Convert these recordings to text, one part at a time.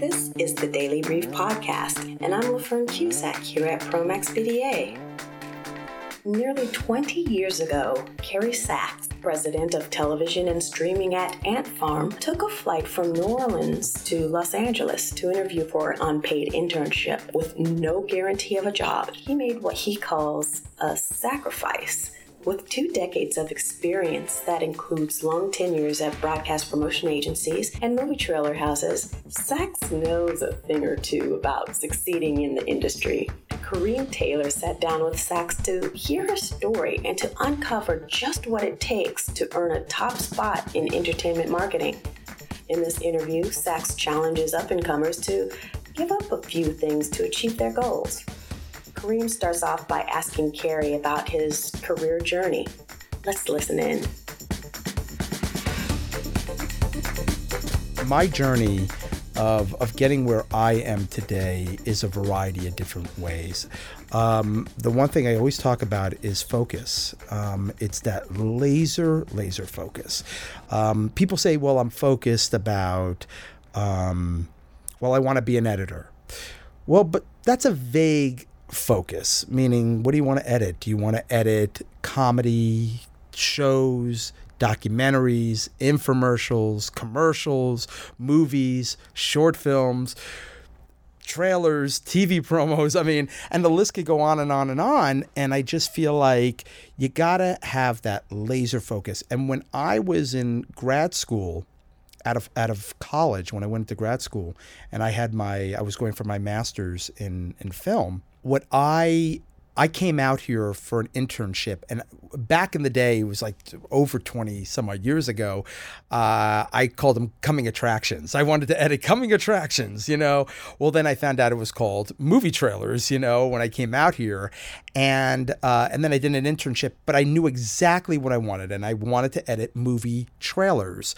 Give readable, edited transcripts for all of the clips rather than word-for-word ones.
This is the Daily Brief Podcast, and I'm LaFern Cusack here at Promax BDA. Nearly 20 years ago, Kerry Sachs, president of television and streaming at Ant Farm, took a flight from New Orleans to Los Angeles to interview for an unpaid internship. With no guarantee of a job, he made what he calls a sacrifice. With 2 decades of experience that includes long tenures at broadcast promotion agencies and movie trailer houses, Sachs knows a thing or two about succeeding in the industry. Kareem Taylor sat down with Sachs to hear her story and to uncover just what it takes to earn a top spot in entertainment marketing. In this interview, Sachs challenges up-and-comers to give up a few things to achieve their goals. Kareem starts off by asking Kerry about his career journey. Let's listen in. My journey of getting where I am today is a variety of different ways. The one thing I always talk about is focus. It's that laser focus. People say, well, I'm focused about, I want to be an editor. Well, but that's a vague focus, meaning what do you want to edit? Do you want to edit comedy shows, documentaries, infomercials, commercials, movies, short films, trailers, TV promos? I mean, and the list could go on and on and on. And I just feel like you gotta have that laser focus. And when I was in grad school, out of college, when I went to grad school, and I was going for my master's in film. What I came out here for an internship, and back in the day, it was like over 20 some odd years ago, I called them coming attractions. I wanted to edit coming attractions, Well, then I found out it was called movie trailers, when I came out here. And then I did an internship, but I knew exactly what I wanted, and I wanted to edit movie trailers.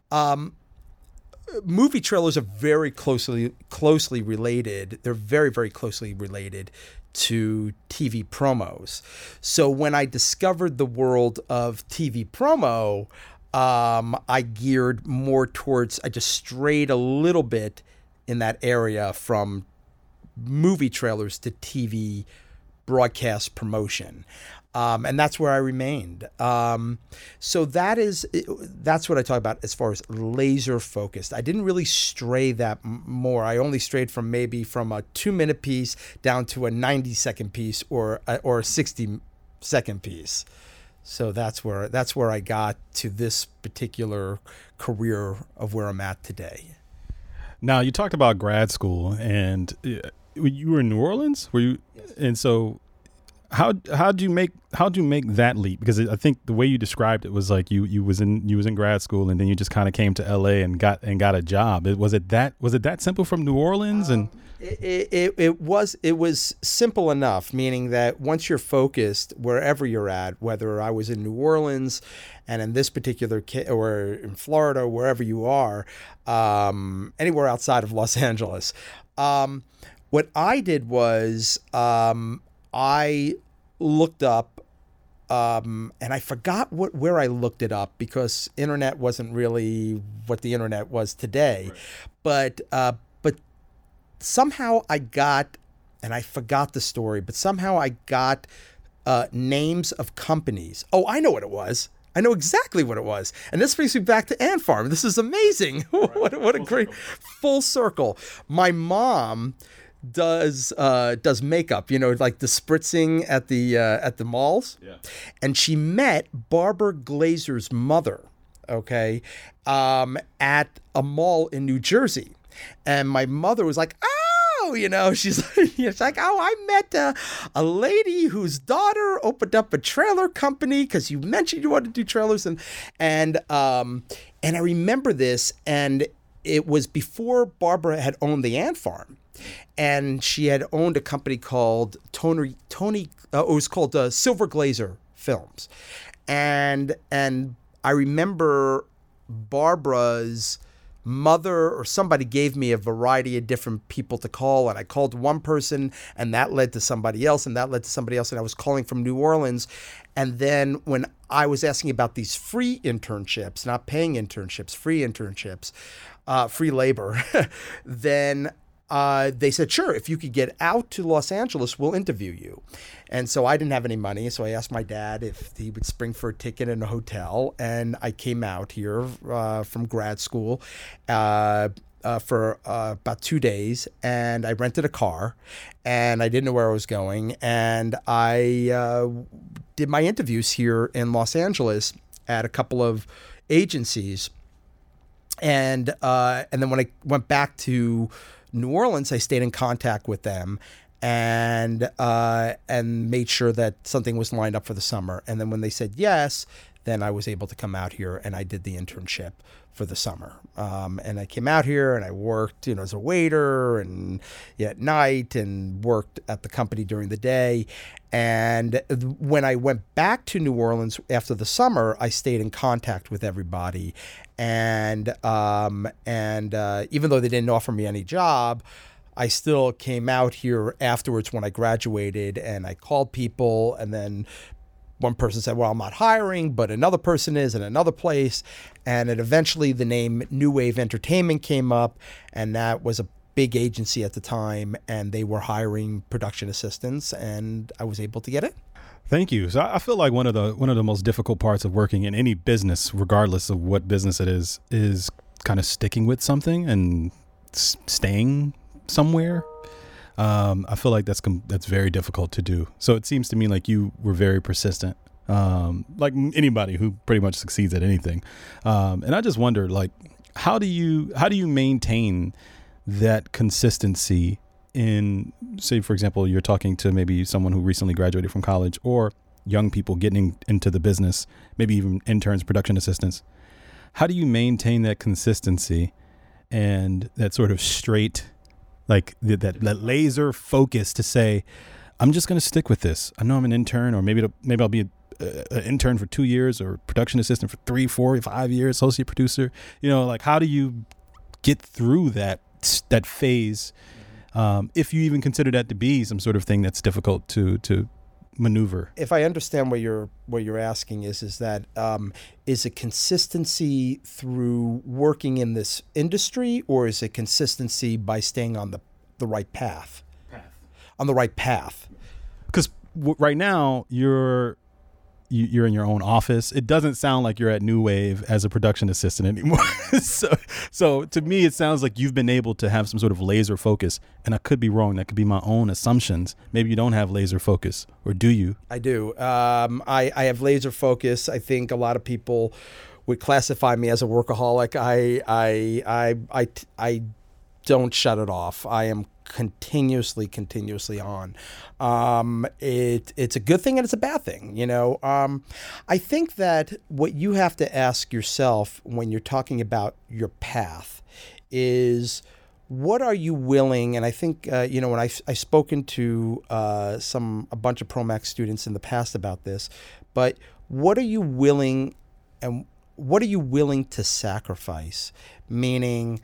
Movie trailers are very closely related. They're very, very closely related to TV promos. So when I discovered the world of TV promo, I geared more towards, I just strayed a little bit in that area from movie trailers to TV broadcast promotion. And that's where I remained. So that's what I talk about as far as laser focused. I didn't really stray that more. I only strayed from a 2-minute piece down to a 90-second piece or a 60-second piece. So that's where I got to this particular career of where I'm at today. Now, you talked about grad school, and you were in New Orleans. Were you? Yes. And so, how'd you make that leap? Because I think the way you described it was like you was in grad school, and then you just kind of came to LA and got a job. Was it that simple from New Orleans? And it was simple enough, meaning that once you're focused wherever you're at, whether I was in New Orleans and in this particular case, or in Florida, wherever you are, anywhere outside of Los Angeles, what I did was I looked up, and I forgot where I looked it up because internet wasn't really what the internet was today. Right. But somehow I got, and I forgot the story, but somehow I got names of companies. Oh, I know what it was. I know exactly what it was. And this brings me back to Ant Farm. This is amazing. Right. what a great full circle. My mom does makeup, like the spritzing at the malls. Yeah. And she met Barbara Glazer's mother, okay, at a mall in New Jersey. And my mother was like, she's like, I met a lady whose daughter opened up a trailer company because you mentioned you wanted to do trailers. And I remember this, and it was before Barbara had owned the Ant Farm. And she had owned a company called it was called Silver Glazer Films. And I remember Barbara's mother or somebody gave me a variety of different people to call, and I called one person, and that led to somebody else, and that led to somebody else, and I was calling from New Orleans. And then when I was asking about these free internships, not paying internships, free internships, free labor, then they said, sure, if you could get out to Los Angeles, we'll interview you. And so I didn't have any money. So I asked my dad if he would spring for a ticket in a hotel. And I came out here from grad school for about 2 days. And I rented a car and I didn't know where I was going. And I did my interviews here in Los Angeles at a couple of agencies. And then when I went back to New Orleans, I stayed in contact with them and made sure that something was lined up for the summer. And then when they said yes, then I was able to come out here and I did the internship for the summer. And I came out here and I worked, as a waiter and at night and worked at the company during the day. And when I went back to New Orleans after the summer, I stayed in contact with everybody. And even though they didn't offer me any job, I still came out here afterwards when I graduated and I called people, and then one person said, well, I'm not hiring, but another person is in another place. And it eventually the name New Wave Entertainment came up, and that was a big agency at the time, and they were hiring production assistants, and I was able to get it. Thank you. So I feel like one of the most difficult parts of working in any business, regardless of what business it is kind of sticking with something and staying somewhere. I feel like that's very difficult to do. So it seems to me like you were very persistent, like anybody who pretty much succeeds at anything. And I just wonder, like, how do you maintain that consistency in, say, for example, you're talking to maybe someone who recently graduated from college or young people getting into the business, maybe even interns, production assistants. How do you maintain that consistency and that sort of straight, like that laser focus to say, I'm just going to stick with this. I know I'm an intern, or maybe I'll be an intern for 2 years, or production assistant for 3, 4, 5 years, associate producer. Like, how do you get through that phase? If you even consider that to be some sort of thing that's difficult to maneuver. If I understand what you're asking is that is it consistency through working in this industry, or is it consistency by staying on the right path? On the right path. Because right now you're in your own office. It doesn't sound like you're at New Wave as a production assistant anymore. So to me, it sounds like you've been able to have some sort of laser focus, and I could be wrong. That could be my own assumptions. Maybe you don't have laser focus, or do you? I do. I have laser focus. I think a lot of people would classify me as a workaholic. I don't shut it off. I am continuously on. It's a good thing and it's a bad thing. I think that what you have to ask yourself when you're talking about your path is, what are you willing? And I think, when I've spoken to a bunch of ProMax students in the past about this, but what are you willing to sacrifice? Meaning,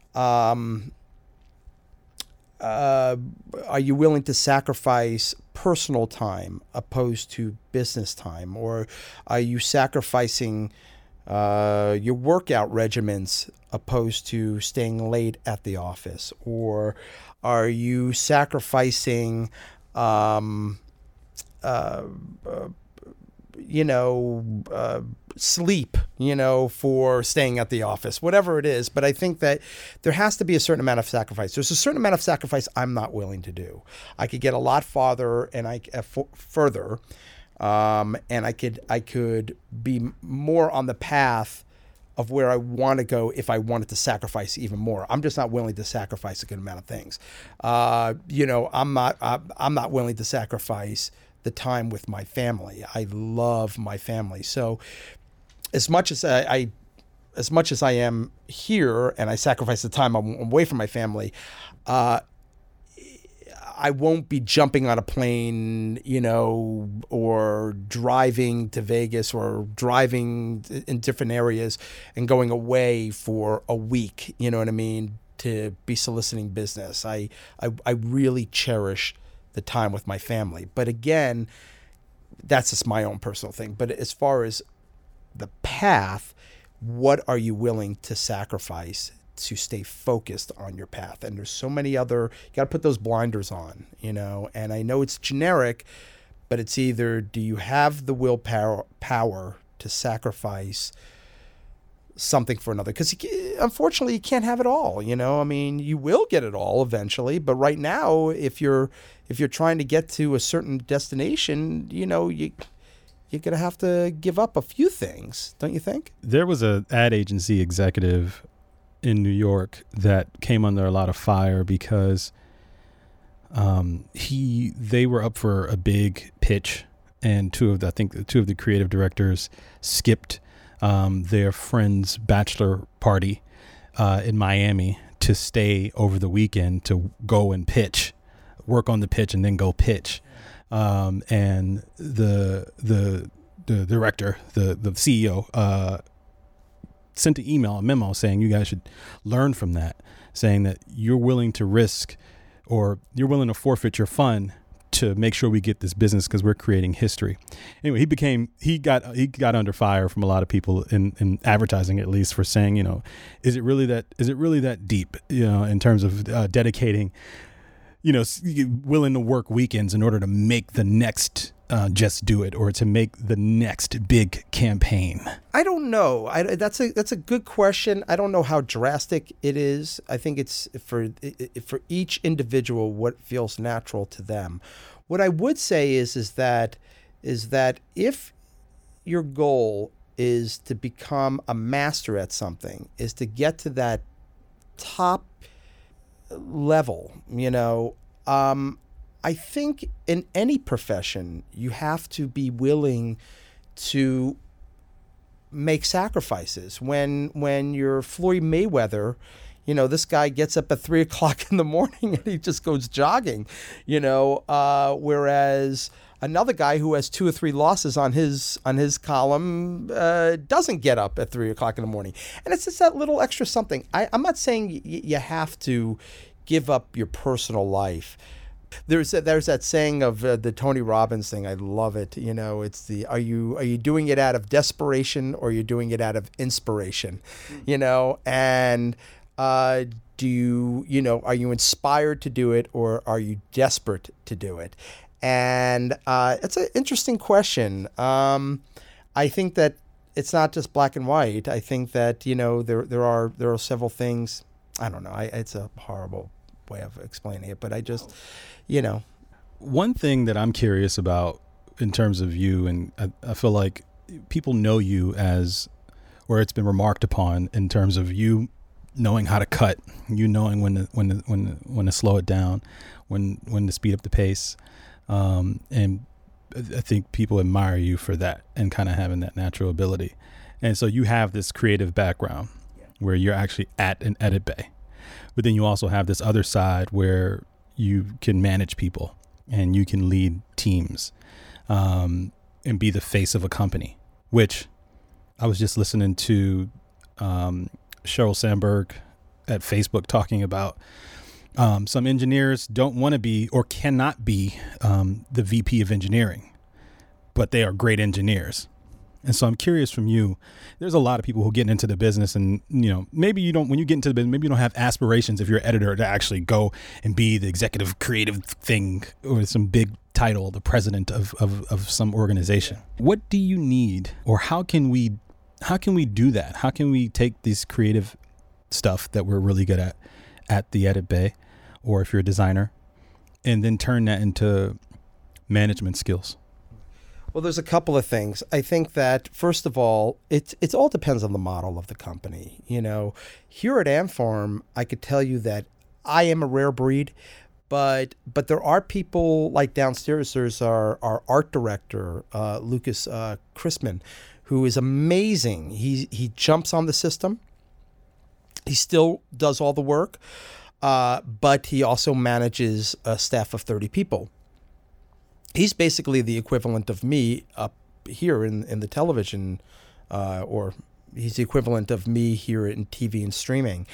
are you willing to sacrifice personal time opposed to business time? Or are you sacrificing your workout regimens opposed to staying late at the office? Or are you sacrificing sleep, for staying at the office, whatever it is. But I think that there has to be a certain amount of sacrifice. There's a certain amount of sacrifice I'm not willing to do. I could get a lot farther and further, and I could be more on the path of where I want to go if I wanted to sacrifice even more. I'm just not willing to sacrifice a good amount of things. I'm not willing to sacrifice the time with my family. I love my family. So as much as I am here and I sacrifice the time I'm away from my family, I won't be jumping on a plane, or driving to Vegas or driving in different areas and going away for a week, you know what I mean, to be soliciting business. I really cherish the time with my family. But again, that's just my own personal thing. But as far as the path, what are you willing to sacrifice to stay focused on your path. And there's so many other, you got to put those blinders on, and I know it's generic, but it's either do you have the willpower to sacrifice something for another? Because unfortunately you can't have it all, I mean, you will get it all eventually, but right now, if you're trying to get to a certain destination, you're going to have to give up a few things, don't you think? There was an ad agency executive in New York that came under a lot of fire because they were up for a big pitch, and two of the creative directors skipped their friend's bachelor party in Miami to stay over the weekend to go and work on the pitch and then go pitch. And the director, the CEO, sent a memo saying you guys should learn from that, saying that you're willing to risk or you're willing to forfeit your fun to make sure we get this business because we're creating history. Anyway, he got under fire from a lot of people in advertising, at least, for saying, is it really that deep, in terms of dedicating, willing to work weekends in order to make the next Just Do It or to make the next big campaign? I don't know. That's a good question. I don't know how drastic it is. I think it's for each individual what feels natural to them. What I would say is that if your goal is to become a master at something, is to get to that top level, I think in any profession, you have to be willing to make sacrifices. When you're Floyd Mayweather, this guy gets up at 3:00 in the morning and he just goes jogging, whereas another guy who has 2 or 3 losses on his column doesn't get up at 3:00 in the morning. And it's just that little extra something. I'm not saying you have to give up your personal life. There's that saying of the Tony Robbins thing. I love it. It's are you doing it out of desperation or are you doing it out of inspiration? And do you are you inspired to do it or are you desperate to do it? And it's an interesting question. I think that it's not just black and white. I think that there are several things. I don't know. It's a horrible way of explaining it, but I just, One thing that I'm curious about in terms of you, and I feel like people know you as, or it's been remarked upon in terms of you knowing how to cut, you knowing when to slow it down, when to speed up the pace, and I think people admire you for that and kind of having that natural ability. And so you have this creative background where you're actually at an edit bay. But then you also have this other side where you can manage people and you can lead teams and be the face of a company, which I was just listening to Sheryl Sandberg at Facebook talking about some engineers don't want to be or cannot be the VP of engineering, but they are great engineers. And so I'm curious from you, there's a lot of people who get into the business and, maybe you don't, when you get into the business, maybe you don't have aspirations if you're an editor to actually go and be the executive creative thing or some big title, the president of some organization. What do you need, or how can we do that? How can we take this creative stuff that we're really good at the edit bay, or if you're a designer, and then turn that into management skills? Well, there's a couple of things. I think that, first of all, it all depends on the model of the company. Here at Amfarm, I could tell you that I am a rare breed, but there are people like downstairs. There's our art director, Lucas Chrisman, who is amazing. He jumps on the system. He still does all the work, but he also manages a staff of 30 people. He's basically the equivalent of me up here in the television, or he's the equivalent of me here in TV and streaming.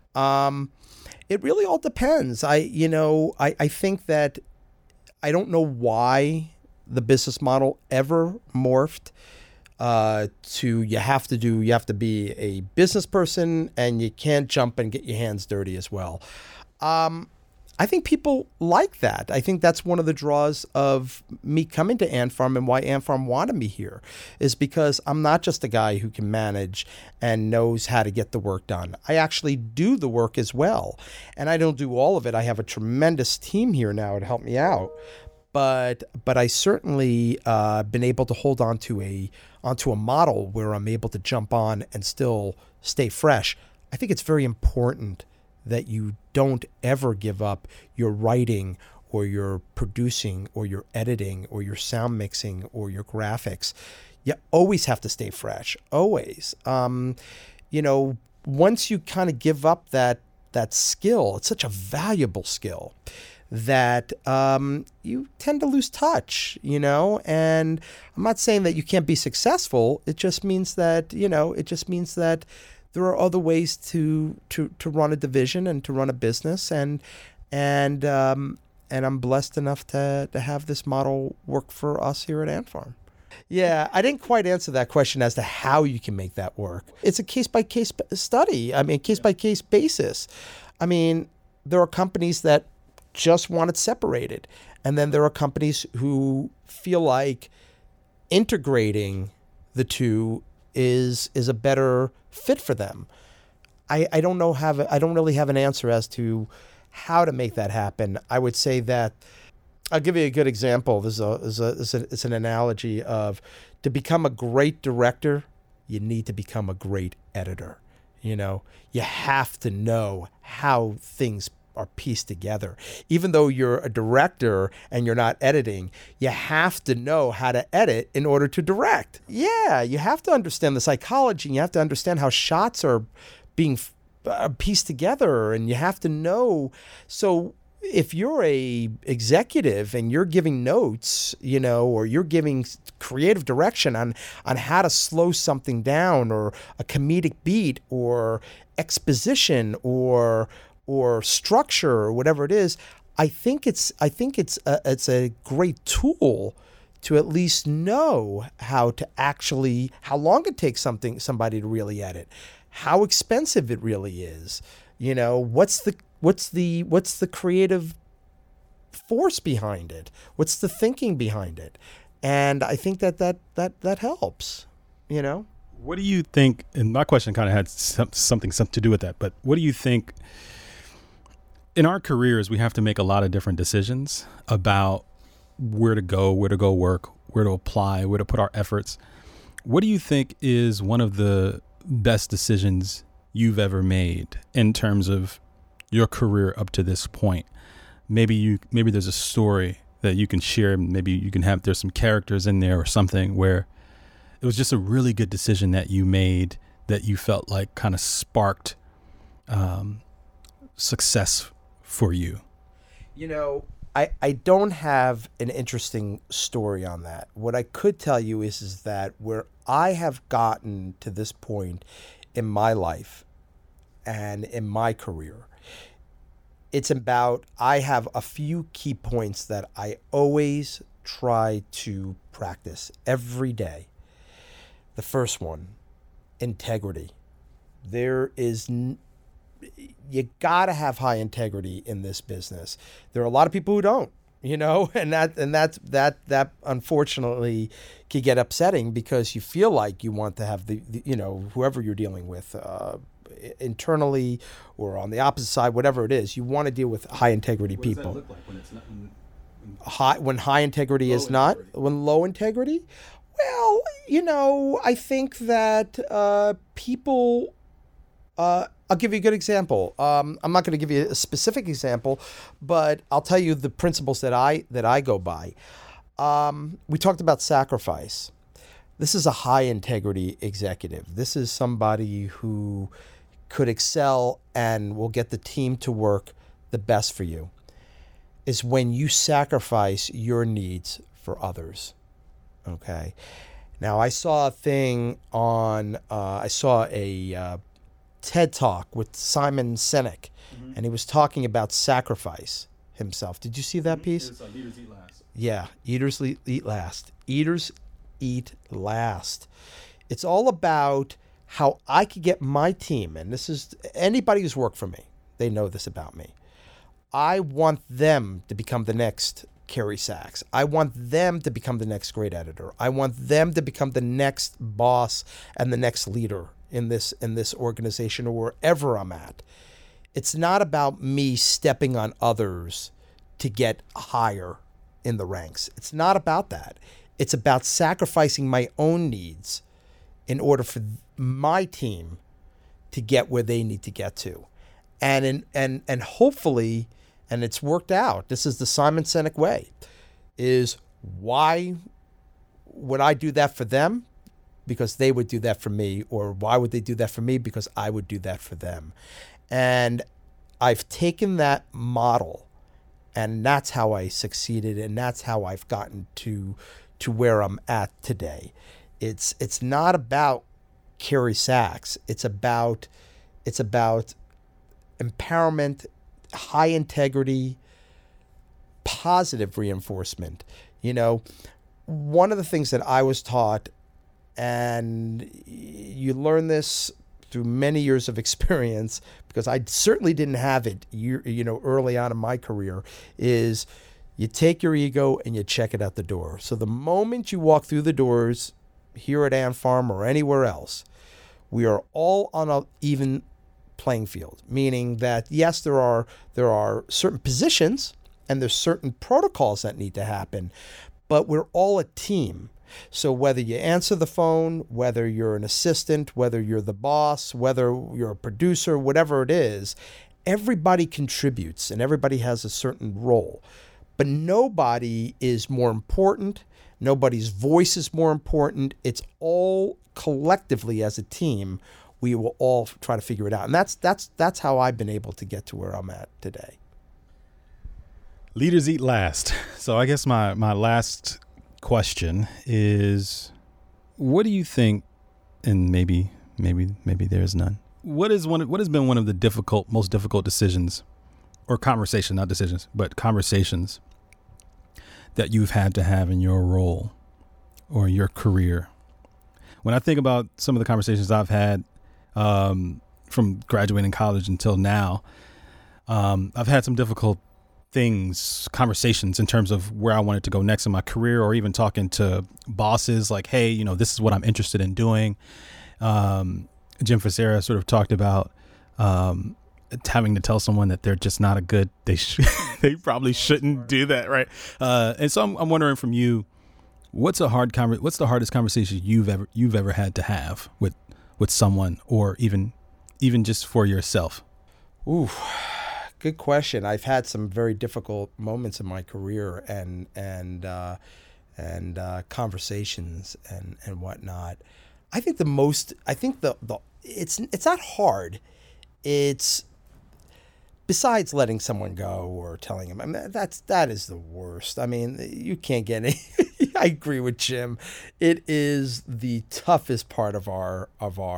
It really all depends. I think that I don't know why the business model ever morphed to you have to be a business person, and you can't jump and get your hands dirty as well. I think people like that. I think that's one of the draws of me coming to Ant Farm, and why Ant Farm wanted me here, is because I'm not just a guy who can manage and knows how to get the work done. I actually do the work as well. And I don't do all of it. I have a tremendous team here now to help me out. But I certainly been able to hold onto a model where I'm able to jump on and still stay fresh. I think it's very important that you don't ever give up your writing or your producing or your editing or your sound mixing or your graphics. You always have to stay fresh, always. Once you kind of give up that skill, it's such a valuable skill that you tend to lose touch, and I'm not saying that you can't be successful. It just means that, there are other ways to run a division and to run a business, and I'm blessed enough to have this model work for us here at Ant Farm. Yeah, I didn't quite answer that question as to how you can make that work. It's a case-by-case study. Case-by-case basis. There are companies that just want it separated, and then there are companies who feel like integrating the two is a better fit for them. I don't really have an answer as to how to make that happen. I would say that I'll give you a good example. It's an analogy of, to become a great director, you need to become a great editor. You have to know how things are pieced together. Even though you're a director and you're not editing, you have to know how to edit in order to direct. Yeah, you have to understand the psychology, and you have to understand how shots are being pieced together, and you have to know. So if you're a executive and you're giving notes, or you're giving creative direction on how to slow something down, or a comedic beat, or exposition, or structure, or whatever it is, I think it's a great tool to at least know how long it takes somebody to really edit, how expensive it really is, what's the creative force behind it, what's the thinking behind it, and I think that helps, What do you think? And my question kind of had something to do with that, but what do you think? In our careers, we have to make a lot of different decisions about where to go work, where to apply, where to put our efforts. What do you think is one of the best decisions you've ever made in terms of your career up to this point? Maybe there's a story that you can share. Maybe you can there's some characters in there or something where it was just a really good decision that you made that you felt like kind of sparked success for you. I don't have an interesting story on that. What I could tell you is that where I have gotten to this point in my life and in my career, it's about, I have a few key points that I always try to practice every day. The first one, integrity. You got to have high integrity in this business. There are a lot of people who don't, and that unfortunately can get upsetting, because you feel like you want to have the whoever you're dealing with internally or on the opposite side, whatever it is, you want to deal with high integrity people. What does that look like when it's not? When high integrity is not, when low integrity? Well, I think that people. I'll give you a good example. I'm not going to give you a specific example, but I'll tell you the principles that I go by. We talked about sacrifice. This is a high integrity executive. This is somebody who could excel and will get the team to work the best for you. Is when you sacrifice your needs for others. Okay. Now, I saw a thing on. I saw a TED Talk with Simon Sinek, and he was talking about sacrifice himself. Did you see that piece? It's Eaters Eat Last. Yeah, Eaters Eat Last. Eaters eat last. It's all about how I could get my team, and this is anybody who's worked for me, they know this about me. I want them to become the next Kerry Sachs. I want them to become the next great editor. I want them to become the next boss and the next leader in this organization or wherever I'm at. It's not about me stepping on others to get higher in the ranks. It's not about that. It's about sacrificing my own needs in order for my team to get where they need to get to. And hopefully, and it's worked out, this is the Simon Sinek way, is why would I do that for them? Because they would do that for me. Or why would they do that for me? Because I would do that for them. And I've taken that model, and that's how I succeeded, and that's how I've gotten to where I'm at today. It's not about Kerry Sachs. It's about empowerment, high integrity, positive reinforcement. One of the things that I was taught, and you learn this through many years of experience, because I certainly didn't have it, early on in my career, is you take your ego and you check it out the door. So the moment you walk through the doors here at Ant Farm or anywhere else, we are all on an even playing field, meaning that yes, there are certain positions and there's certain protocols that need to happen, but we're all a team. So whether you answer the phone, whether you're an assistant, whether you're the boss, whether you're a producer, whatever it is, everybody contributes and everybody has a certain role. But nobody is more important. Nobody's voice is more important. It's all collectively as a team. We will all try to figure it out. And that's how I've been able to get to where I'm at today. Leaders eat last. So I guess my last question is, what do you think, and maybe there's none, what has been one of the most difficult decisions or conversation, not decisions, but conversations that you've had to have in your role or your career? When I think about some of the conversations I've had from graduating college until now, I've had some difficult conversations in terms of where I wanted to go next in my career, or even talking to bosses like, hey, this is what I'm interested in doing. Jim Facera sort of talked about having to tell someone that they're just not they probably shouldn't do that, right? And so I'm wondering from you, what's the hardest conversation you've ever had to have with someone, or even just for yourself? Ooh, good question. I've had some very difficult moments in my career and conversations and whatnot. I think it's not hard. It's, besides letting someone go or telling him, that is the worst. I mean, you can't get any. I agree with Jim. It is the toughest part of our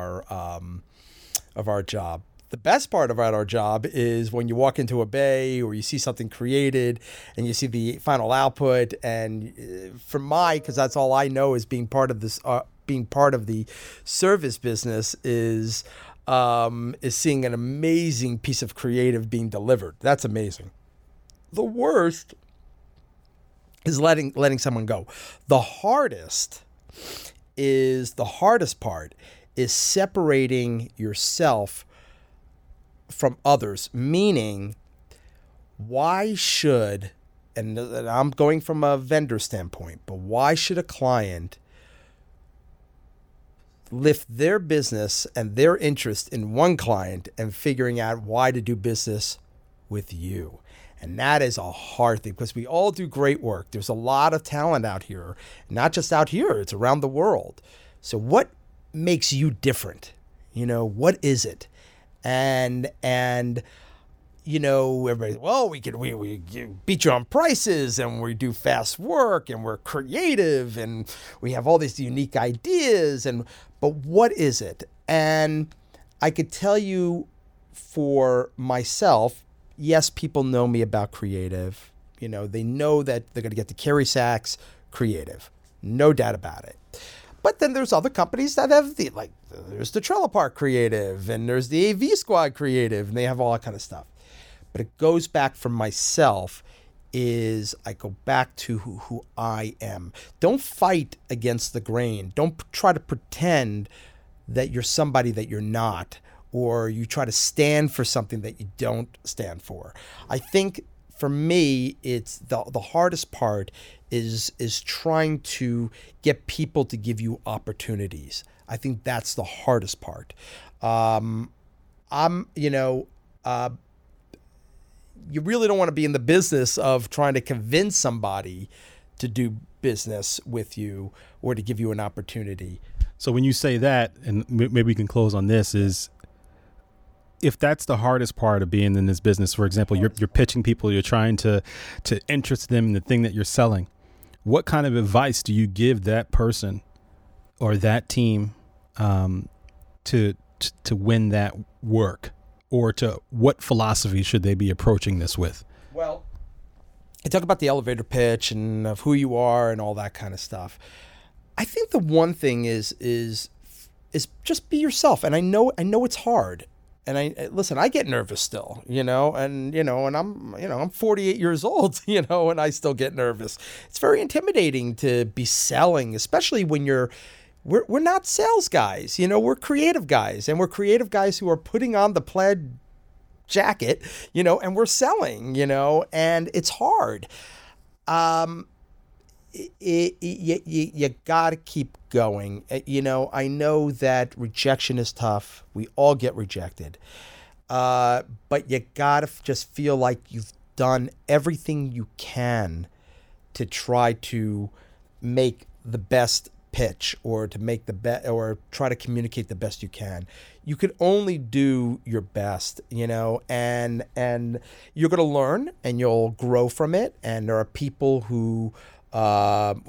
job. The best part about our job is when you walk into a bay or you see something created and you see the final output. And because that's all I know is being part of this, being part of the service business is seeing an amazing piece of creative being delivered. That's amazing. The worst is letting someone go. The hardest part is separating yourself from others, meaning why should, and I'm going from a vendor standpoint, but why should a client lift their business and their interest in one client and figuring out why to do business with you? And that is a hard thing, because we all do great work. There's a lot of talent out here, not just out here, it's around the world. So what makes you different? What is it? And everybody, well, we beat you on prices, and we do fast work, and we're creative, and we have all these unique ideas, but what is it? And I could tell you for myself, yes, people know me about creative. They know that they're going to get the Kerry Sachs creative. No doubt about it. But then there's other companies that have there's the Trailer Park Creative and there's the AV Squad Creative, and they have all that kind of stuff. But it goes back from myself is I go back to who I am. Don't fight against the grain. Don't try to pretend that you're somebody that you're not, or you try to stand for something that you don't stand for. I think for me, it's the hardest part is trying to get people to give you opportunities. I think that's the hardest part. You really don't want to be in the business of trying to convince somebody to do business with you or to give you an opportunity. So when you say that, and maybe we can close on this, is if that's the hardest part of being in this business, for example, you're pitching people, you're trying to interest them in the thing that you're selling. What kind of advice do you give that person or that team to win that work? Or to what philosophy should they be approaching this with? Well, I talk about the elevator pitch and of who you are and all that kind of stuff. I think the one thing is just be yourself. And I know it's hard. And I get nervous still, and I'm 48 years old, and I still get nervous. It's very intimidating to be selling, especially when we're not sales guys, we're creative guys, and we're creative guys who are putting on the plaid jacket, and we're selling, and it's hard. You got to keep going. I know that rejection is tough. We all get rejected. But you got to just feel like you've done everything you can to try to make the best pitch or to make the best or try to communicate the best you can. You can only do your best, and you're going to learn and you'll grow from it. And there are people who have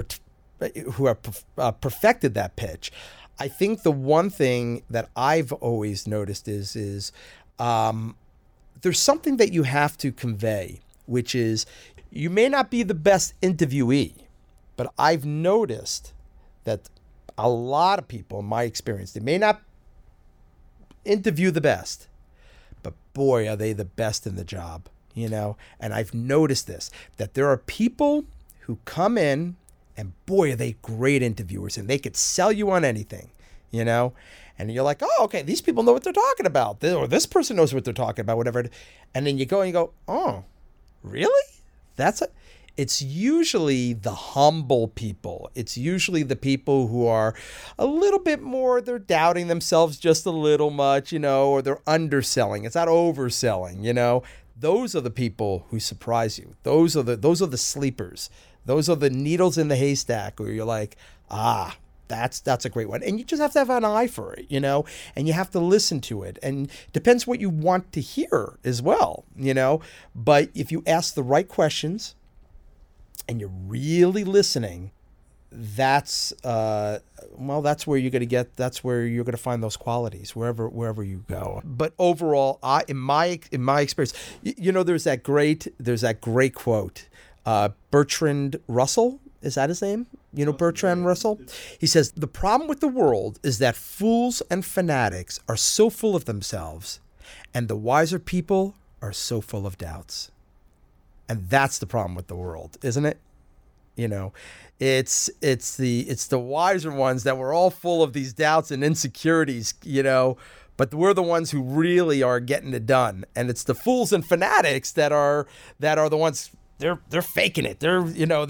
perfected that pitch. I think the one thing that I've always noticed is there's something that you have to convey, which is you may not be the best interviewee, but I've noticed that a lot of people, in my experience, they may not interview the best, but boy, are they the best in the job, And I've noticed this, that there are people who come in and boy, are they great interviewers and they could sell you on anything, And you're like, oh, okay, these people know what they're talking about. Or this person knows what they're talking about, whatever. And then you go and you go, oh, really? It's usually the humble people. It's usually the people who are a little bit more, they're doubting themselves just a little much, or they're underselling. It's not overselling, Those are the people who surprise you. Those are the sleepers. Those are the needles in the haystack where you're like, that's a great one. And you just have to have an eye for it, and you have to listen to it. And depends what you want to hear as well, But if you ask the right questions and you're really listening, that's where you're going to find those qualities wherever you go. But overall, in my experience, there's that great quote, Bertrand Russell, is that his name? Bertrand Russell? He says, the problem with the world is that fools and fanatics are so full of themselves and the wiser people are so full of doubts. And that's the problem with the world, isn't it? It's the wiser ones that we're all full of these doubts and insecurities, but we're the ones who really are getting it done. And it's the fools and fanatics that are the ones they're faking it. They're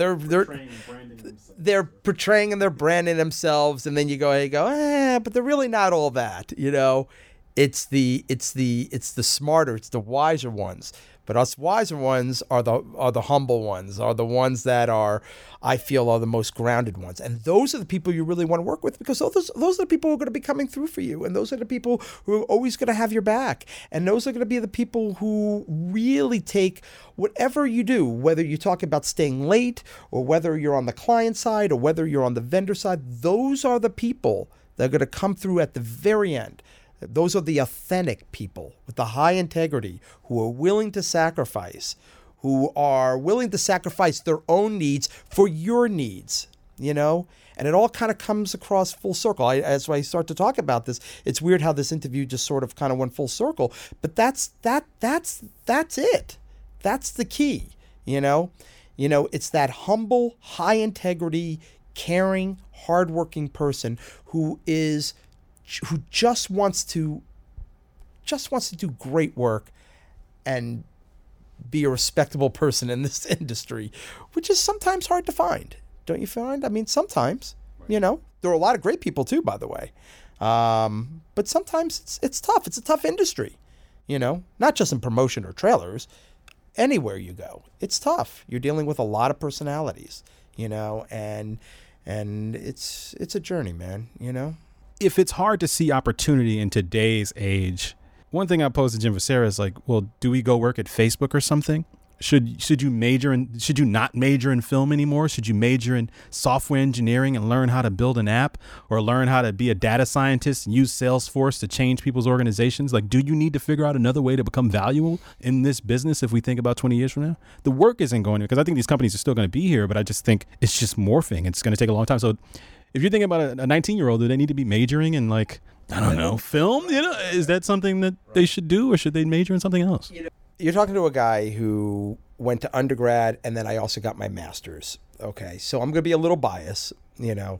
portraying and they're branding themselves, and then you go, but they're really not all that, It's the smarter, it's the wiser ones. But us wiser ones are the humble ones, are the ones that I feel are the most grounded ones. And those are the people you really want to work with, because those are the people who are going to be coming through for you. And those are the people who are always going to have your back. And those are going to be the people who really take whatever you do, whether you talk about staying late or whether you're on the client side or whether you're on the vendor side. Those are the people that are going to come through at the very end. Those are the authentic people with the high integrity who are willing to sacrifice, their own needs for your needs. you know? And it all kind of comes across full circle. As I start to talk about this, it's weird how this interview just sort of kind of went full circle. But that's it. That's the key, you know? You know, it's that humble, high integrity, caring, hardworking person who just wants to do great work and be a respectable person in this industry, which is sometimes hard to find. Don't you find? I mean, sometimes, you know, there are a lot of great people too, by the way. But sometimes it's tough. It's a tough industry, you know, not just in promotion or trailers. Anywhere you go, it's tough. You're dealing with a lot of personalities, you know, and it's a journey, man, you know. If it's hard to see opportunity in today's age, one thing I posed to Jim Vocera is like, well, do we go work at Facebook or something? Should you not major in film anymore? Should you major in software engineering and learn how to build an app, or learn how to be a data scientist and use Salesforce to change people's organizations? Like, do you need to figure out another way to become valuable in this business if we think about 20 years from now? The work isn't going to, because I think these companies are still going to be here, but I just think it's just morphing. It's going to take a long time. So if you're thinking about a 19-year-old, do they need to be majoring in, like, I don't know, film? You know, is that something that they should do, or should they major in something else? You're talking to a guy who went to undergrad, and then I also got my master's. Okay, so I'm going to be a little biased, you know.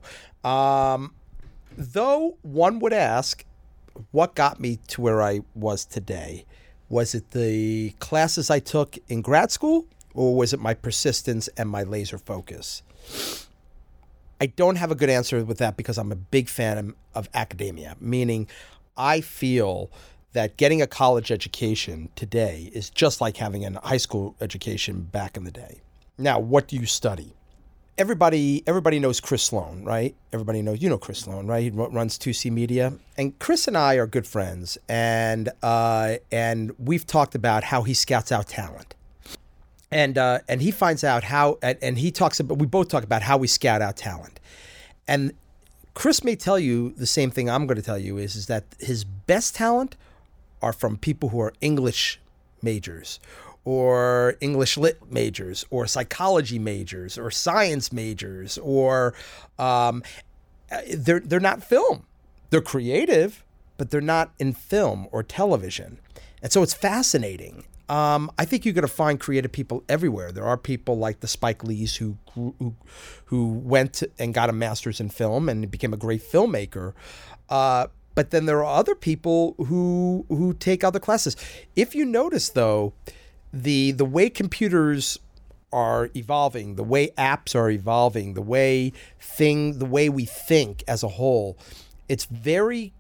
Though one would ask, what got me to where I was today? Was it the classes I took in grad school, or was it my persistence and my laser focus? I don't have a good answer with that, because I'm a big fan of academia, meaning I feel that getting a college education today is just like having a high school education back in the day. Now, what do you study? Everybody knows Chris Sloan, right? Everybody knows, you know Chris Sloan, right? He runs 2C Media. And Chris and I are good friends, and we've talked about how he scouts out talent. And he finds out how, and he talks about, we both talk about how we scout out talent. And Chris may tell you the same thing I'm going to tell you is that his best talent are from people who are English majors, or English lit majors, or psychology majors, or science majors, or they're not film. They're creative, but they're not in film or television. And so it's fascinating. I think you're going to find creative people everywhere. There are people like the Spike Lees who went and got a master's in film and became a great filmmaker. But then there are other people who take other classes. If you notice, though, the way computers are evolving, the way apps are evolving, the way we think as a whole, it's very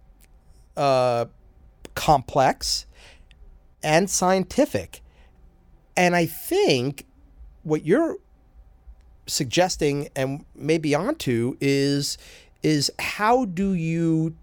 complex and scientific. And I think what you're suggesting and maybe onto is how do you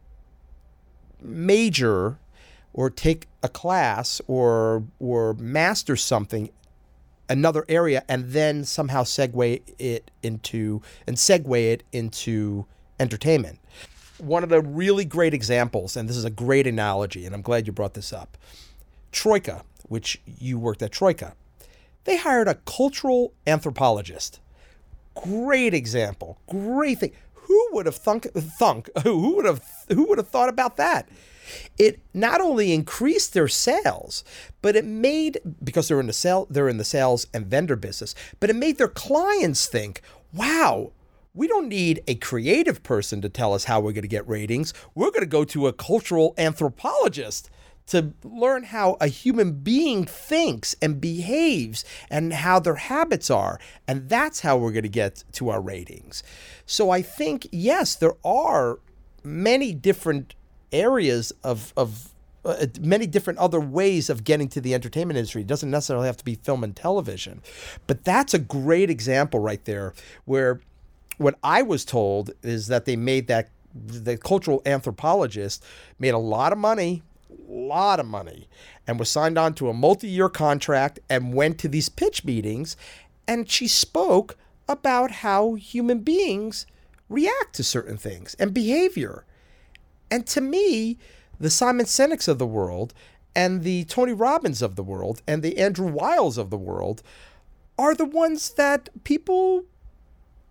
major or take a class or master something, another area, and then somehow segue it into entertainment. One of the really great examples, and this is a great analogy, and I'm glad you brought this up, Troika, which you worked at Troika. They hired a cultural anthropologist. Great example. Great thing. Who would have who would have thought about that? It not only increased their sales, but it made, because they're in the sales and vendor business, but it made their clients think, wow, we don't need a creative person to tell us how we're going to get ratings. We're going to go to a cultural anthropologist to learn how a human being thinks and behaves and how their habits are. And that's how we're going to get to our ratings. So I think, yes, there are many different areas of many different other ways of getting to the entertainment industry. It doesn't necessarily have to be film and television. But that's a great example right there, where what I was told is that they made the cultural anthropologist made a lot of money, and was signed on to a multi-year contract and went to these pitch meetings, and she spoke about how human beings react to certain things and behavior. And to me, the Simon Sineks of the world and the Tony Robbins of the world and the Andrew Wiles of the world are the ones that people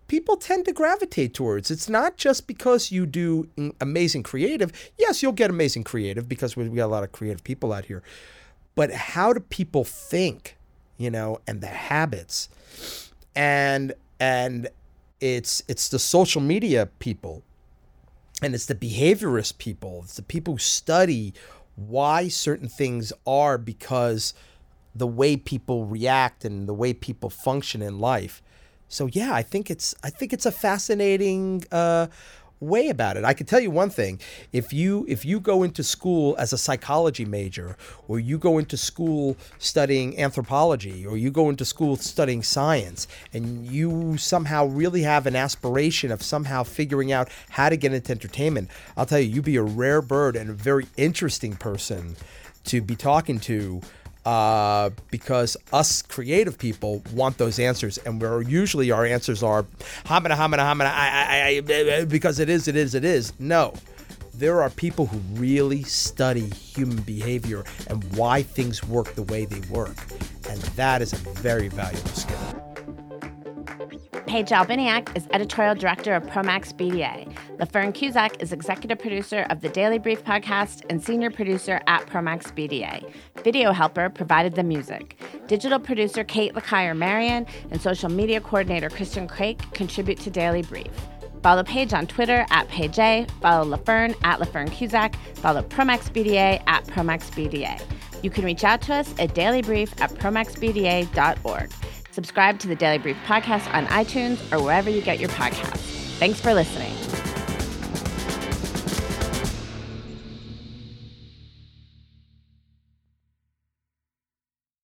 people tend to gravitate towards. It's not just because you do amazing creative. Yes, you'll get amazing creative because we got a lot of creative people out here. But how do people think, and the habits? And it's the social media people, and it's the behaviorist people. It's the people who study why certain things are because the way people react and the way people function in life. So yeah, I think it's a fascinating way about it. I can tell you one thing: if you go into school as a psychology major, or you go into school studying anthropology, or you go into school studying science, and you somehow really have an aspiration of somehow figuring out how to get into entertainment, I'll tell you, you'd be a rare bird and a very interesting person to be talking to. Because us creative people want those answers, and where usually our answers are hamana, because it is. No, there are people who really study human behavior and why things work the way they work, and that is a very valuable skill. Paige Albiniak is editorial director of Promax BDA. LaFern Cusack is executive producer of the Daily Brief podcast and senior producer at Promax BDA. Video helper provided the music. Digital producer Kate LaKire-Marion and social media coordinator Christian Craik contribute to Daily Brief. Follow Paige on Twitter at Paige A. Follow LaFern at LaFern Cusack. Follow Promax BDA at Promax BDA. You can reach out to us at dailybrief@promaxbda.org. Subscribe to the Daily Brief podcast on iTunes or wherever you get your podcasts. Thanks for listening.